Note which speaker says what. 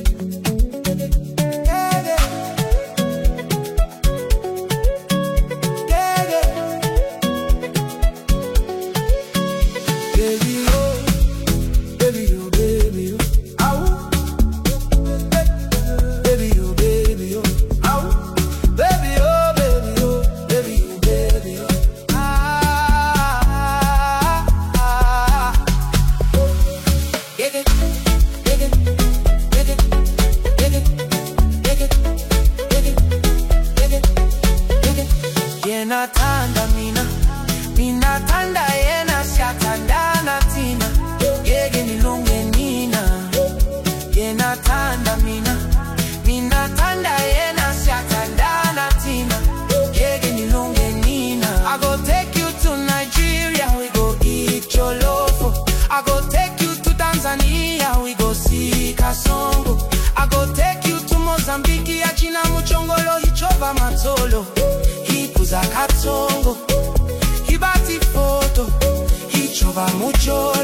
Speaker 1: Tanda mina tanda yena siatandana tina yege nilunge nina yena tanda mina tanda yena siatandana tina yege nilunge nina. I go take you to Nigeria, we go eat jollof. I go take you to Tanzania, we go see kasongo. I go take you to Mozambique, achina muchongolo hichova matolo za katongo, hibati foto, hichova mucho.